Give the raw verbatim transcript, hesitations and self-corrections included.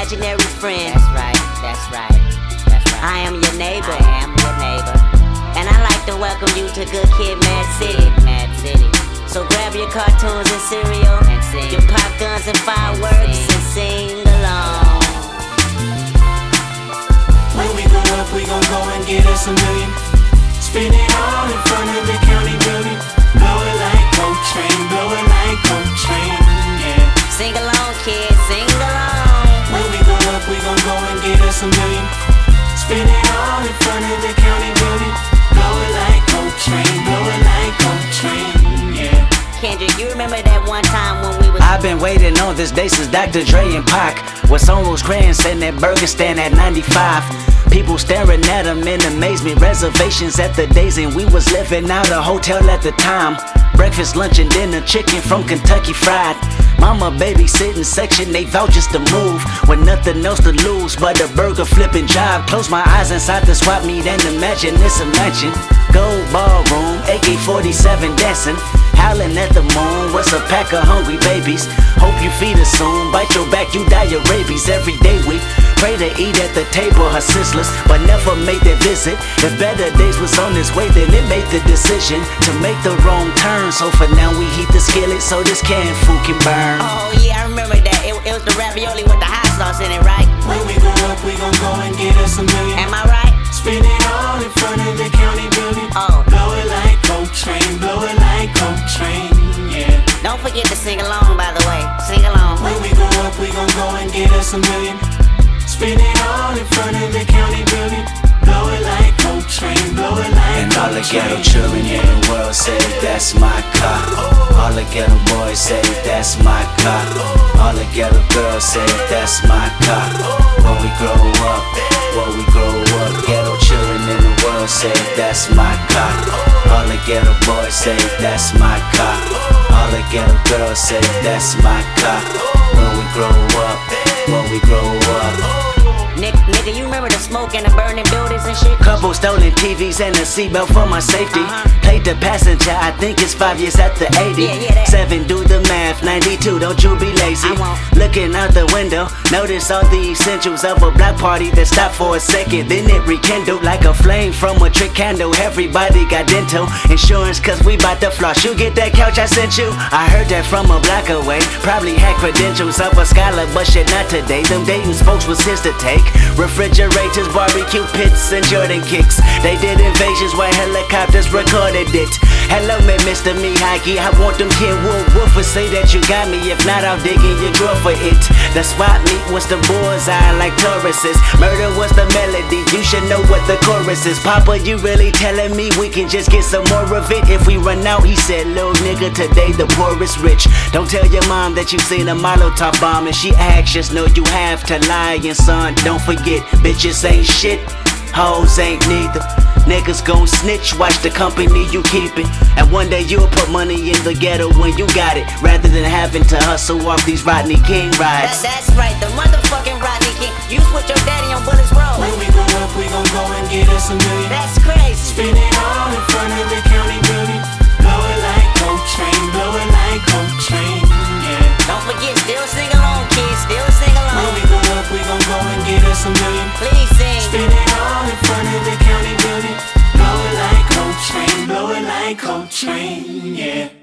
imaginary friend. That's right, that's right, that's right. I am your neighbor. I am your neighbor. And I'd like to welcome you to Good Kid, Mad City. Mad City. So grab your cartoons and cereal, and sing. your pop guns and fireworks, and sing, and sing along. When we grow up, we gon' go and get us a million. Spin it all in front of the county building. Blow it like Coltrane, blow it like Coltrane, yeah. Sing along, kids, sing along. When we grow up, we gon' go and get us a million. Spin it all in front of the county building. Blow it like Coltrane, blow it like Coltrane, yeah. Kendrick, you remember that one time when we was I've been waiting on this day since Doctor Dre and Pac was on Rosecrans and that burger stand at ninety-five. People staring at them in amazement. Reservations at the Daisy, and we was living out a hotel at the time. Breakfast, lunch, and dinner, chicken from Kentucky Fried. Mama babysitting section, they vouchers to move with nothing else to lose but a burger flipping job. Close my eyes inside the swap meet and imagine it's a mansion. Gold ballroom, A K forty-seven dancing, howling at the moon. What's a pack of hungry babies? Hope you feed us soon. Bite your back, you die of rabies. Every day we pray to eat at the table, her senseless, but never made that visit. If better days was on its way, then it made the decision to make the wrong turn. So for now we heat the skillet so this canned food can burn. Oh yeah, I remember that. It, it was the ravioli with the hot sauce in it, right? When we grow up, we gon' go and get us a million. Am I right? Spin it all in front of the county building. Oh. Blow it like Coltrane, blow it like Coltrane, yeah. Don't forget to sing along, by the way. Sing along. When we grow up, we gon' go and get us a million. Spin it all in front of the county building. Blow it like Coltrane, blow it like And all the Coltrane. ghetto children in the world say that's my car. All the ghetto boys say that's my car. All the ghetto girls say that's my car. When we grow up, when we grow up, ghetto children in the world say that's my car. All the ghetto boys say that's my car. All the ghetto girls say that's my car. When we grow up, when we grow up. Nick, nigga, you remember the smoke and the burning buildings and shit? Couple stolen T Vs and a seatbelt for my safety. Uh-huh. Played the passenger, I think it's five years after eighty. Yeah, yeah, that. Seven, do the math, ninety-two, don't you be lazy. I won't. Looking out the window, notice all the essentials of a black party that stopped for a second. Then it rekindled like a flame from a trick candle. Everybody got dental insurance cause we bout to floss. You get that couch I sent you? I heard that from a block away. Probably had credentials of a scholar, but shit not today. Them Dayton folks was his to take. Refrigerators, barbecue pits, and Jordan kicks. They did invasions where helicopters recorded it. Hello, man, Mister Miyagi. I want them Ken Wolf Woofers. Say that you got me. If not, I'll dig in your drawer for it. The swap meet was the bullseye like Tauruses. Murder was the melody. You should know what the chorus is. Papa, you really telling me we can just get some more of it? If we run out, he said, little nigga, today the poor is rich. Don't tell your mom that you seen a Molotov bomb and she asks, just know you have to lie. And son, don't forget, bitches ain't shit, hoes ain't neither. Niggas gon' snitch, watch the company you keepin'. And one day you'll put money in the ghetto when you got it, rather than having to hustle off these Rodney King That, rides. that's right, the motherfucking Rodney King. You put your daddy on Bullets Road. When we grow up, we gon' go and get us a million. That's crazy. Spin it all in front of the county building. Blow it like Coltrane, blow it like Coltrane, yeah. Don't forget, still sing along, kids. Still sing When along. we grow up, we gon' go and get us a million. Please sing. Spin it all in front of the county building. Blow it like Coltrane, blow it like Coltrane, yeah.